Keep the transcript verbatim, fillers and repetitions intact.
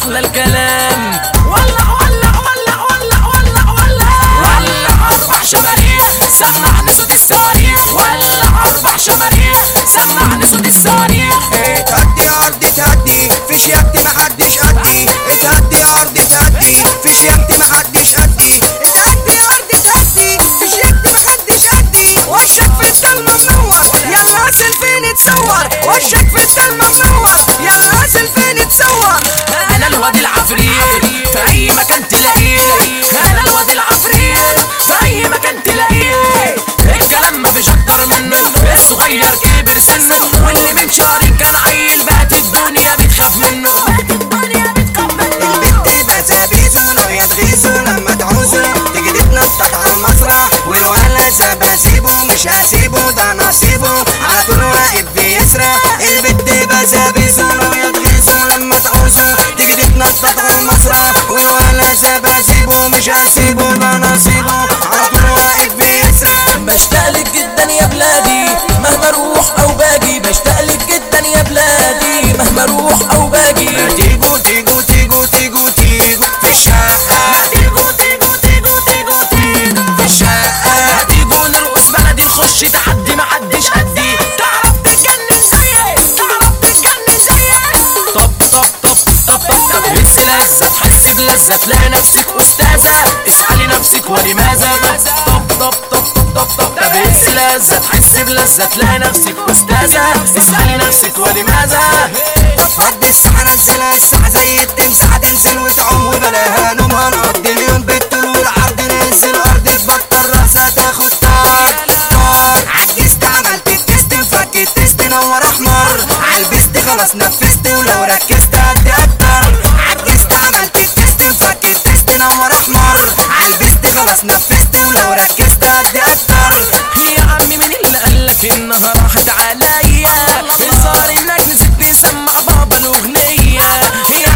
احلى الكلام. ولع ولع ولع ولع ولع ولع ولع اربع شماريخ سمعني صوت الصواريخ. ولع اربع شماريخ سمعني صوت الصواريخ. اتهدي يا ارض اتهدي في شياكتي محدش قدي. اتهدي يا ارض اتهدي في شياكتي محدش قدي. اتهدي يا ارض اتهدي في شياكتي محدش قدي. وشك في الضلمة منور يا نازل فين تصور. وشك في الضلمة منور يا نازل فين تصور. انا الواد العفريت في اي مكان تلاقيه. انا الواد العفريت في اي مكان تلاقيه. الكلام مفيش اكتر منه الصغير كبر سنه. واللي من شهرين كان عيل بقت الدنيا بتخاف منه. بقت الدنيا بتخاف منه. البنت بسابيسو لو يتغيسو لما تعوزو تيجي تتنطط على المسرح. والولد سباسيبه مش هسيبه ده نصيبه على طول واقف بيسرح. البنت بسابيسو لو يتغيسو لما تعوزو تيجي تتنطط على المسرح. والولد سباسيبه مش هسيبه ده نصيبه على طول واقف بيسرح. بشتاقلك جدا يا بلادي مهما اروح او باجي. بشتاقلك جدا يا بلادي مهما اروح او باجي. تيجو تيجو تيجو تيجو تيجو في الشقة. تيجو تيجو تيجو تيجو تيجو في الشقة. تيجو نرقص بلدي نخش تحدي محدش قدي. تعرف تتجنن زيي تعرف تتجنن زيي. طب طب طب طب طب طب هز لذة تحس بلذة تلاقي نفسك أستاذة. اسألي نفسك ولماذا. طب طب طب طب طب طب طب هز لذة تحس بلذة تلاقي نفسك أستاذة. اسألي نفسك ولماذا. عد الساعة نزلها الساعة زي التمساح تنزل وتعوم وبلاها نوم. هنقضي اليوم بالطول والعرض ننزل الأرض تبطل راسها تاخد طار طار. عجزت عملت التست انفك التست نور أحمر. عالبست خلاص نفست ولو ركزت هدي أكتر. عجزت عملت التست انفك التست نور أحمر. عالبست خلاص نفست ولو ركزت هدي أكتر. يا عمي مين اللي قالك انها راحت عليا. الظاهر انك نسيت تسمع بابا الاغنية. يا